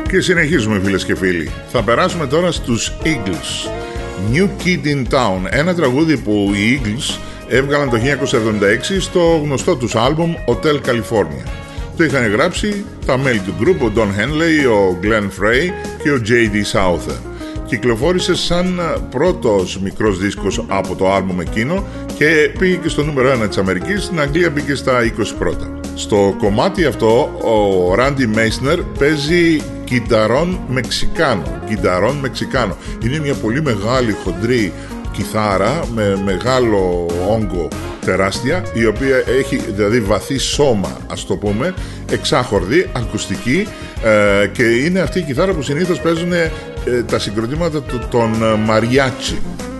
Και συνεχίζουμε, φίλες και φίλοι. Θα περάσουμε τώρα στους Eagles. New Kid in Town, ένα τραγούδι που οι Eagles έβγαλαν το 1976 στο γνωστό τους άλμπουμ Hotel California. Το είχαν γράψει τα μέλη του group, ο Don Henley, ο Glenn Frey και ο J.D. Souther. Κυκλοφόρησε σαν πρώτος μικρός δίσκος από το άλμπουμ εκείνο και πήγε και στο νούμερο 1 της Αμερικής, στην Αγγλία πήγε στα 20 πρώτα. Στο κομμάτι αυτό ο Randy Meisner παίζει κιθαρόν μεξικάνο. Είναι μια πολύ μεγάλη χοντρή κιθάρα με μεγάλο όγκο, τεράστια, η οποία έχει δηλαδή βαθύ σώμα, ας το πούμε, εξάχορδη, ακουστική, και είναι αυτή η κιθάρα που συνήθως παίζουν τα συγκροτήματα των μαριάτσι.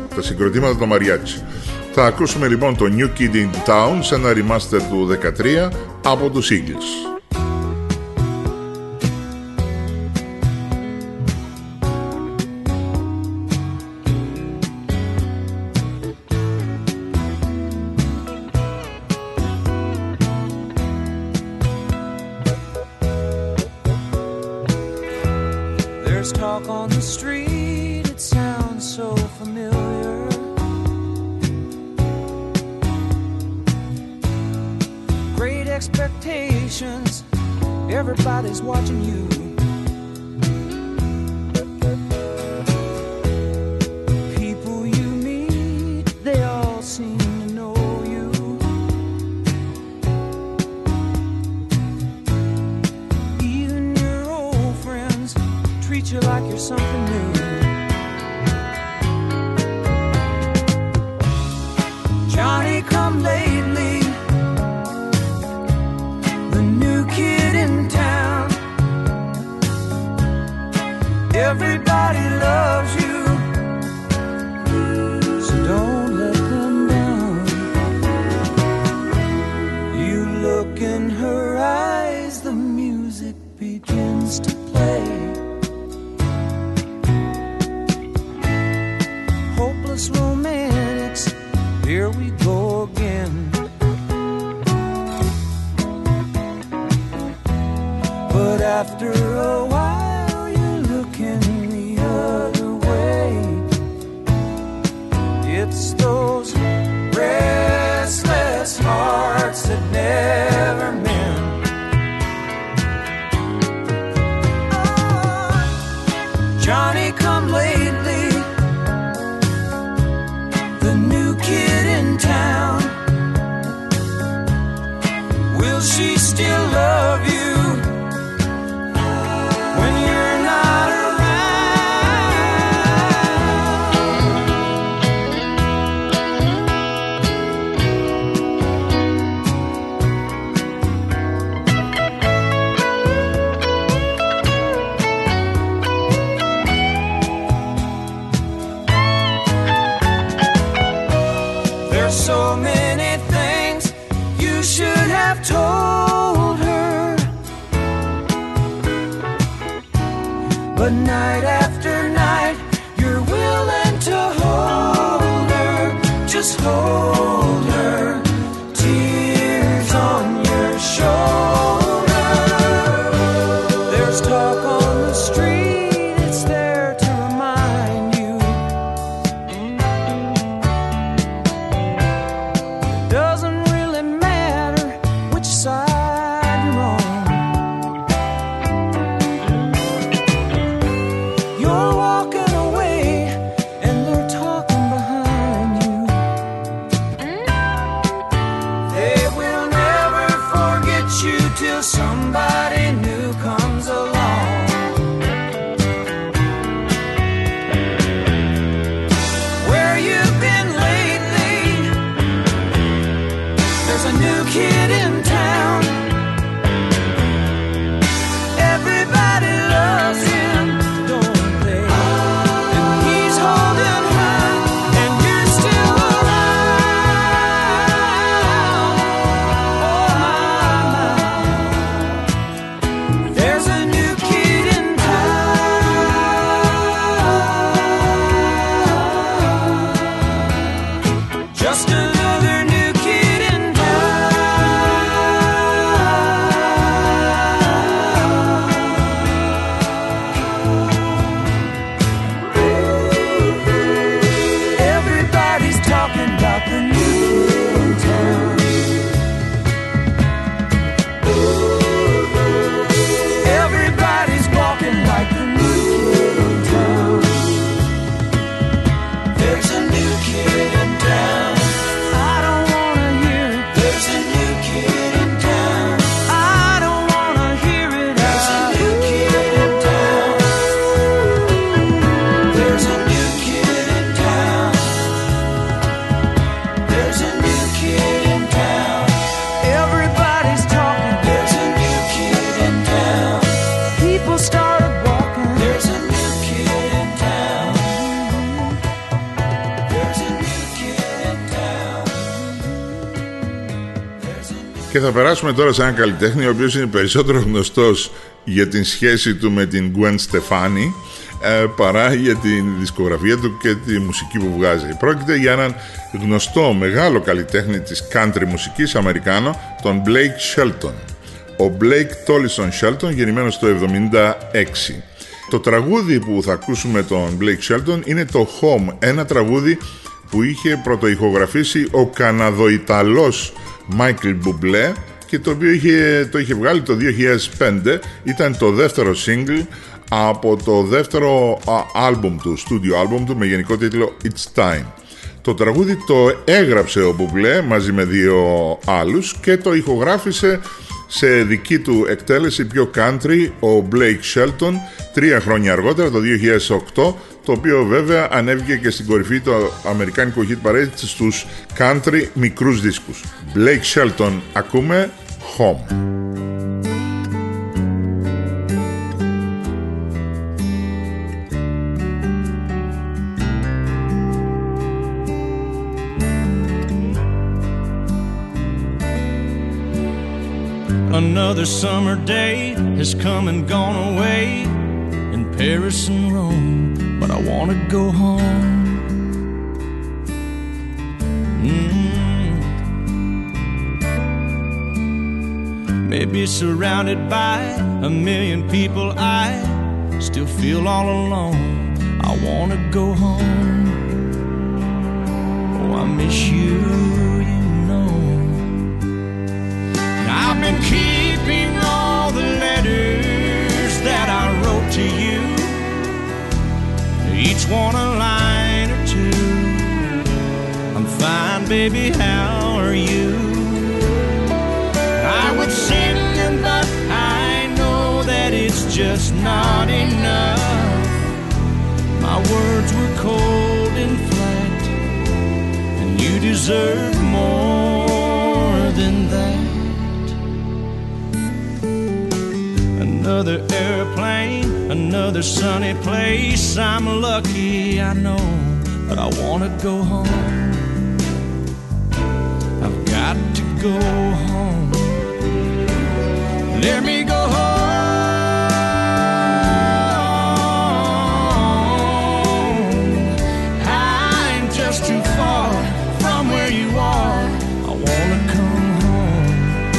Θα ακούσουμε λοιπόν το New Kid in Town σε ένα remaster του 13 από τους Eagles. Everybody's watching you. People you meet, they all seem to know you. Even your old friends treat you like you're something new. Johnny come lately, the new kid in town. Everybody loves you, so don't let them down. You look in her eyes, the music begins to play. Hopeless romantics, here we go again. But after a while you're looking the other way. It's those restless hearts that never mend. Johnny come lately, the new kid in town. Will she still love you when you're not There's so many things you should have told her, but night after night you're willing to hold her, just hold her, tears on your shoulder. There's talk on the street, it's there to remind you. Doesn't really matter which side you're on. You're walking away and they're talking behind you. They will never forget you till somebody new comes along. Where you've been lately, there's a new kid in town. Everybody loves him, don't they? And he's holding her, and you're still around. Oh my, my. Και θα περάσουμε τώρα σε έναν καλλιτέχνη ο οποίος είναι περισσότερο γνωστός για την σχέση του με την Gwen Stefani παρά για την δισκογραφία του και τη μουσική που βγάζει. Πρόκειται για έναν γνωστό μεγάλο καλλιτέχνη της country μουσικής Αμερικάνο, τον Blake Shelton. Ο Blake Tollison Shelton, γεννημένος το 1976. Το τραγούδι που θα ακούσουμε τον Blake Shelton είναι το Home, ένα τραγούδι που είχε πρωτοηχογραφήσει ο Καναδοϊταλός Michael Bublé και το οποίο το είχε βγάλει το 2005. Ήταν το δεύτερο single από το δεύτερο άλμπουμ του, studio album του, με γενικό τίτλο It's Time. Το τραγούδι το έγραψε ο Bublé μαζί με δύο άλλους και το ηχογράφησε σε δική του εκτέλεση πιο country ο Blake Shelton 3 χρόνια αργότερα, το 2008, το οποίο βέβαια ανέβηκε και στην κορυφή του αμερικάνικου hit parade στους country μικρούς δίσκους. Blake Shelton, ακούμε Home. Another summer day has come and gone away in Paris and Rome, but I want to go home. Maybe surrounded by a million people, I still feel all alone. I want to go home. Oh, I miss you, you know. I've been keeping all the letters that I wrote to you, each one a line or two. I'm fine, baby, how are you? I would send them, but I know that it's just not enough. My words were cold and flat, and you deserve more than that. Another airplane, another sunny place. I'm lucky, I know, but I want to go home. I've got to go home. Let me go home. I'm just too far from where you are. I want to come home.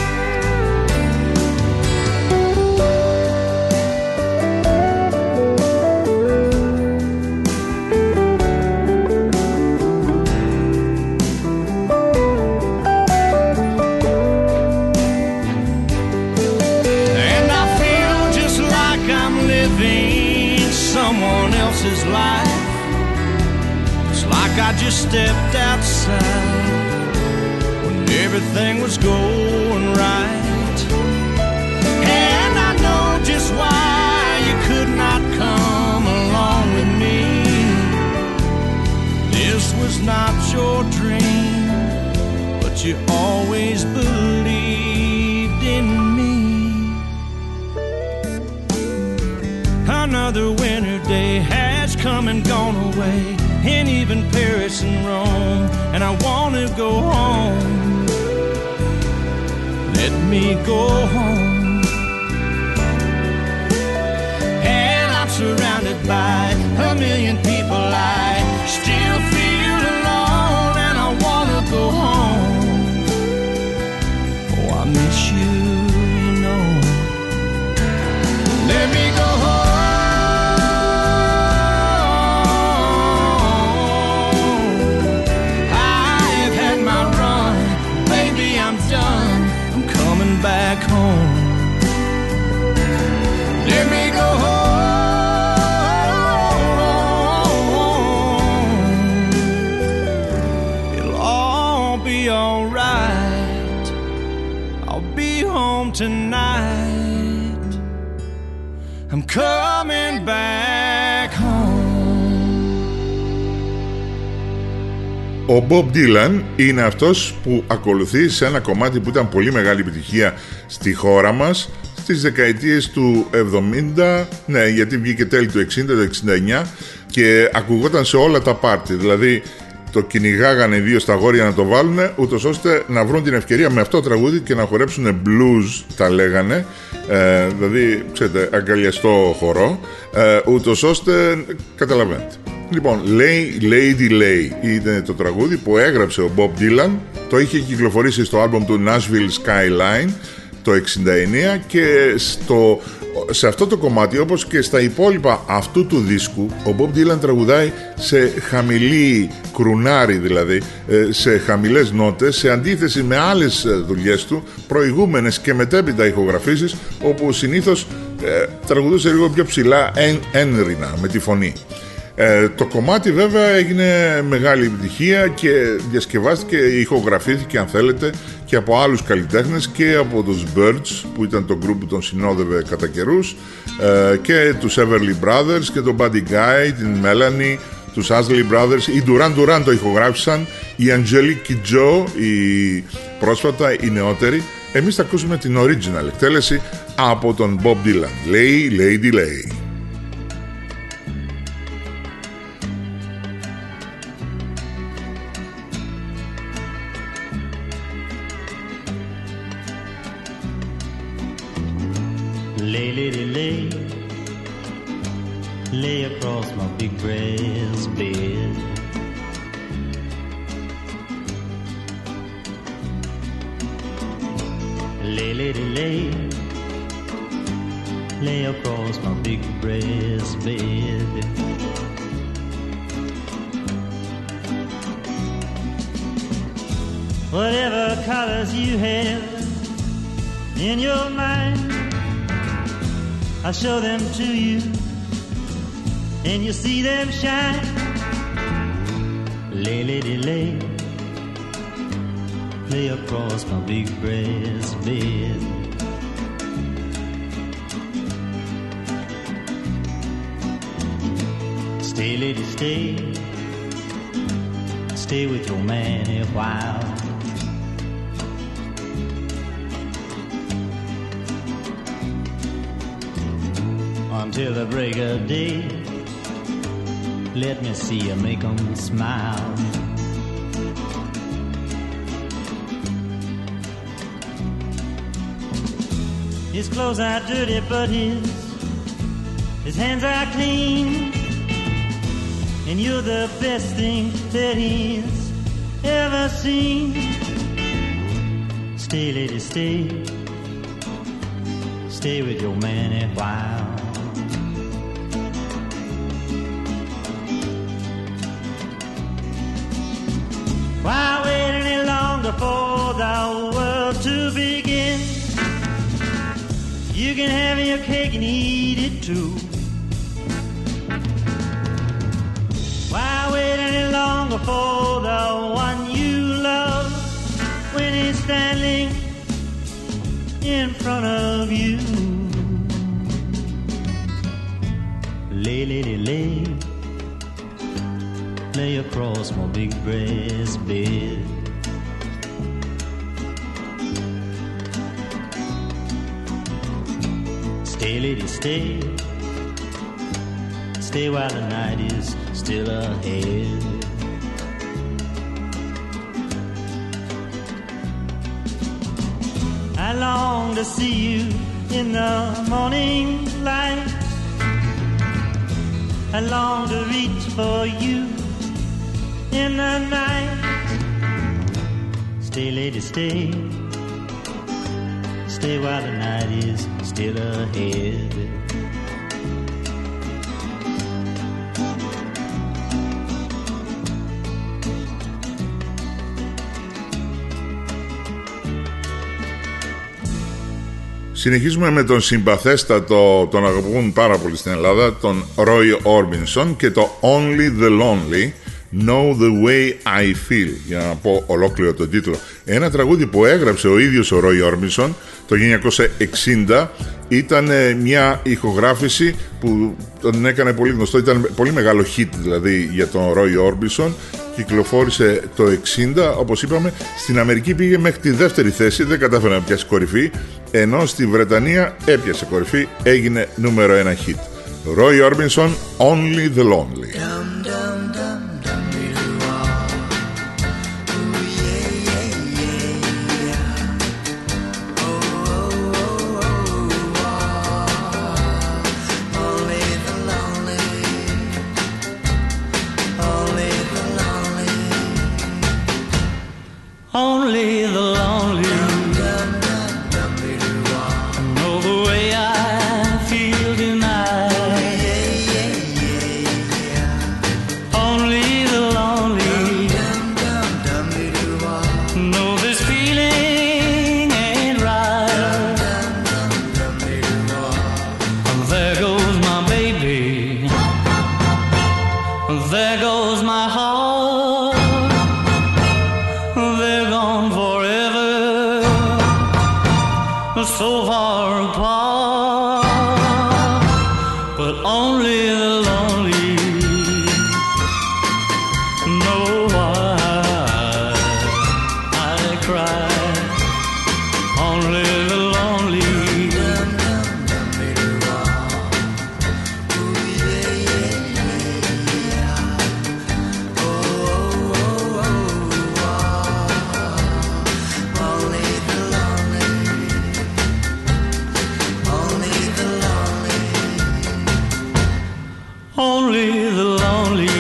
Someone else's life. It's like I just stepped outside when everything was going right. And I know just why you could not come along with me. This was not your dream, but you always believed in me. Another winter day has come and gone away in even Paris and Rome, and I want to go home. Let me go home. And I'm surrounded by a million people. I still feel alone, and I want to go home. Oh, I miss you, you know. Let me go home. Back home. Let me go home. It'll all be alright. I'll be home tonight. I'm coming back home. Ο Bob Dylan είναι αυτός που ακολουθεί σε ένα κομμάτι που ήταν πολύ μεγάλη επιτυχία στη χώρα μας στις δεκαετίες του 70, ναι, γιατί βγήκε τέλη του 60, του 69 και ακουγόταν σε όλα τα πάρτι. Δηλαδή το κυνηγάγανε οι δύο στα αγόρια να το βάλουν, ούτως ώστε να βρουν την ευκαιρία με αυτό το τραγούδι και να χορέψουν blues, τα λέγανε, δηλαδή ξέρετε, αγκαλιαστό χορό, ούτως ώστε καταλαβαίνετε. Λοιπόν, Lady Lay είναι το τραγούδι που έγραψε ο Bob Dylan, το είχε κυκλοφορήσει στο άλμπομ του Nashville Skyline το 69 και σε αυτό το κομμάτι, όπως και στα υπόλοιπα αυτού του δίσκου, ο Bob Dylan τραγουδάει σε χαμηλή κρουνάρι, δηλαδή σε χαμηλές νότες, σε αντίθεση με άλλες δουλειές του, προηγούμενες και μετέπειτα ηχογραφήσεις, όπου συνήθως τραγουδούσε λίγο πιο ψηλά, ένρινα με τη φωνή. Το κομμάτι βέβαια έγινε μεγάλη επιτυχία και διασκευάστηκε, ηχογραφήθηκε αν θέλετε και από άλλους καλλιτέχνες και από τους Birds που ήταν το group που τον συνόδευε κατά καιρούς, και τους Everly Brothers και τον Buddy Guy, την Melanie, τους Isley Brothers. Οι Duran Duran το ηχογράφησαν, η Angelique Kidjo η πρόσφατα, η νεότερη. Εμείς θα ακούσουμε την original εκτέλεση από τον Bob Dylan, Lady Lay. Lay, lady, lay, lay across my big brass bed. Lay, lady, lay, lay across my big brass bed. Whatever colors you have in your mind, I'll show them to you, and you'll see them shine. Lay, lady, lay, lay across my big brass bed. Stay, lady, stay, stay with your man a while. Until the break of day, let me see you make 'em smile. His clothes are dirty, but his hands are clean, and you're the best thing that he's ever seen. Stay, lady, stay, stay with your man a while. Why wait any longer for the world to begin? You can have your cake and eat it too. Why wait any longer for the one you love when he's standing in front of you? Lay, lady, lay, lay across my big brass bed. Stay, lady, stay, stay while the night is still ahead. I long to see you in the morning light. I long to reach for you in the night. Stay, lady, stay, stay while the night is still ahead. Συνεχίζουμε με τον συμπαθέστατο, τον αγαπούν πάρα πολύ στην Ελλάδα, τον Roy Orbison και το Only the Lonely, Know the Way I Feel, για να πω ολόκληρο τον τίτλο. Ένα τραγούδι που έγραψε ο ίδιος ο Roy Orbison το 1960. Ήταν μια ηχογράφηση που τον έκανε πολύ γνωστό, ήταν πολύ μεγάλο hit δηλαδή για τον Roy Orbison. Κυκλοφόρησε το 60, όπως είπαμε. Στην Αμερική πήγε μέχρι τη δεύτερη θέση, δεν κατάφερε να πιάσει κορυφή, ενώ στη Βρετανία έπιασε κορυφή, έγινε νούμερο 1 hit. Roy Orbison, Only the Lonely. only the lonely know the way I feel tonight. Only the lonely know this feeling ain't right. There goes my baby, there goes my heart. They're gone forever, so far apart. But only the lonely know why I cry. Only the lonely. Only the lonely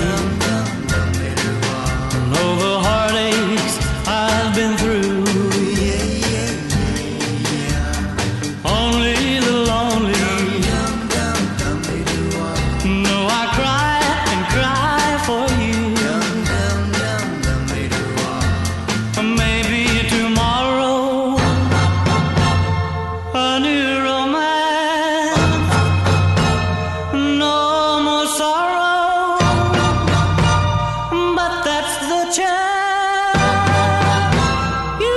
know the heartaches I've been through. Only the lonely know I cry and cry for you. Maybe tomorrow a new romance, no more sorrow, but that's the chance you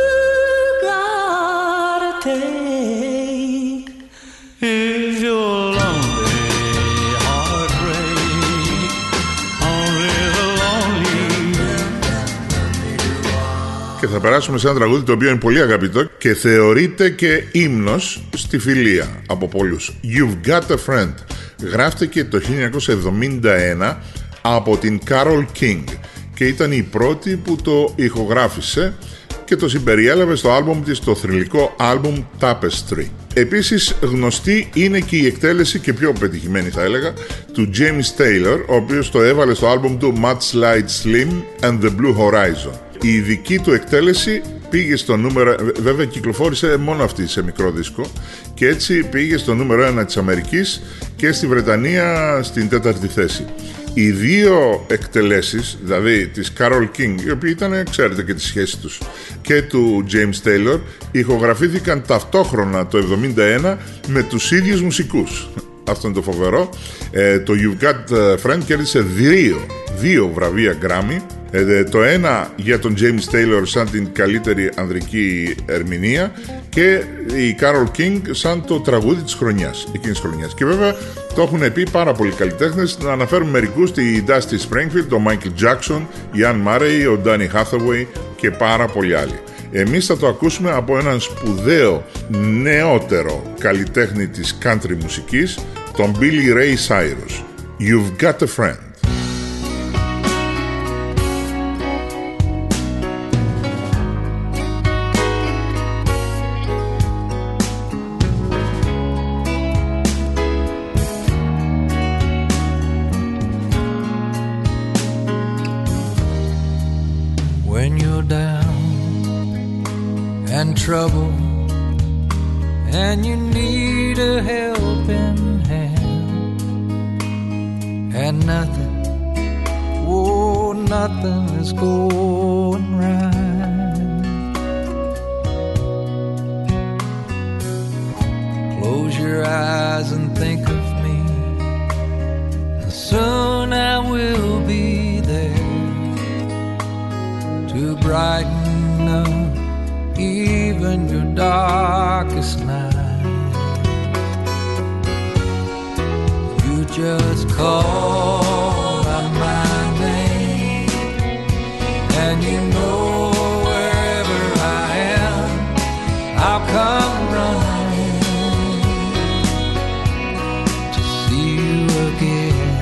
gotta take if you're lonely, heartbreak. Only the lonely. Και θα περάσουμε σε ένα τραγούδι το οποίο είναι πολύ αγαπητό και θεωρείται και ύμνος στη φιλία από πολλούς. You've Got a Friend. Γράφτηκε το 1971 από την Carole King και ήταν η πρώτη που το ηχογράφησε και το συμπεριέλαβε στο άλμπουμ της, το θρυλικό άλμπουμ Tapestry. Επίσης γνωστή είναι και η εκτέλεση, και πιο πετυχημένη θα έλεγα, του James Taylor, ο οποίος το έβαλε στο άλμπουμ του Much Like Slim and the Blue Horizon. Η δική του εκτέλεση πήγε στο νούμερο, βέβαια κυκλοφόρησε μόνο αυτή σε μικρό δίσκο, και έτσι πήγε στο νούμερο 1 της Αμερικής και στη Βρετανία στην 4η θέση. Οι δύο εκτελέσεις, δηλαδή της Carole King, οι οποίοι ήταν, ξέρετε και τη σχέση τους, και του James Taylor, ηχογραφήθηκαν ταυτόχρονα το 1971 με τους ίδιους μουσικούς. Αυτό είναι το φοβερό. Το You've Got a Friend κέρδισε δύο βραβεία Grammy. Το ένα για τον James Taylor σαν την καλύτερη ανδρική ερμηνεία και η Carole King σαν το τραγούδι της χρονιάς, εκείνης της χρονιάς. Και βέβαια το έχουν πει πάρα πολλοί καλλιτέχνες, να αναφέρουμε μερικούς, τη Dusty Springfield, ο Michael Jackson, η Anne Murray, ο Danny Hathaway και πάρα πολλοί άλλοι. Εμείς θα το ακούσουμε από έναν σπουδαίο νεότερο καλλιτέχνη της country μουσικής, τον Billy Ray Cyrus. You've Got a Friend. Trouble and you need a helping hand, and nothing, oh, nothing is going right. Close your eyes and think of me, and soon I will be there to brighten up even your darkest night. You just call out my name, and you know wherever I am, I'll come running to see you again.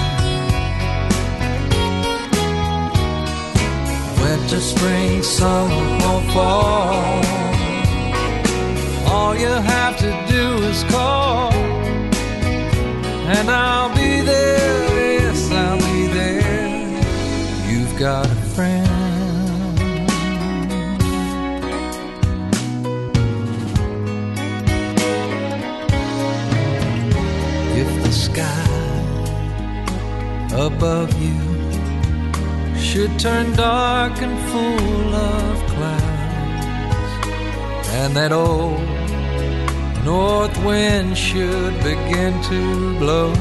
Winter, spring, summer or fall, all you have to do is call, and I'll be there above you should turn dark and full of clouds, and that old north wind should begin to blow,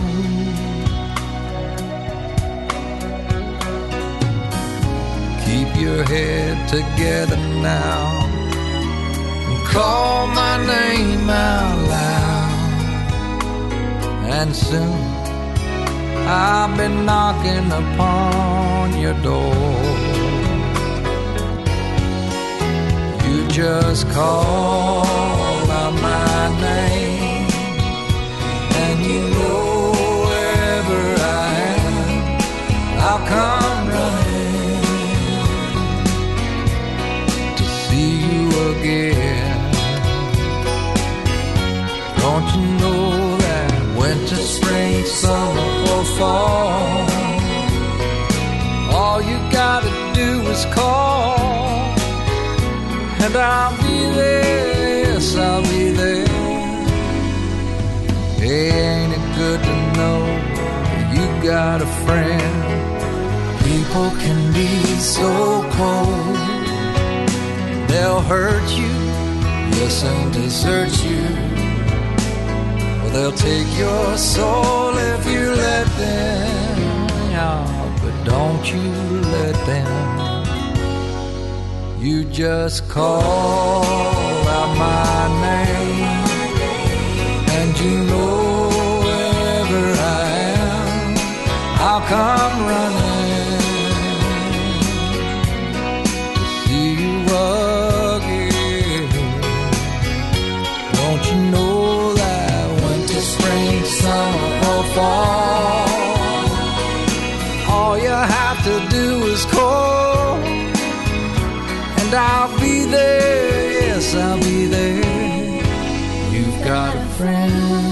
keep your head together now and call my name out loud, and soon I'll be knocking upon your door. You just call out my name, and you know wherever I am, I'll come running to see you again. Don't you know that winter, spring, summer, or fall, all you gotta do is call, and I'll be there, yes, I'll be there. Hey, ain't it good to know you got a friend? People can be so cold, they'll hurt you, yes, and desert you. They'll take your soul if you let them, oh, but don't you let them. You just call out my name, and you know wherever I am, I'll come running to see you again. Don't you know spring, summer, or fall, all you have to do is call, and I'll be there, yes, I'll be there. You've got a friend.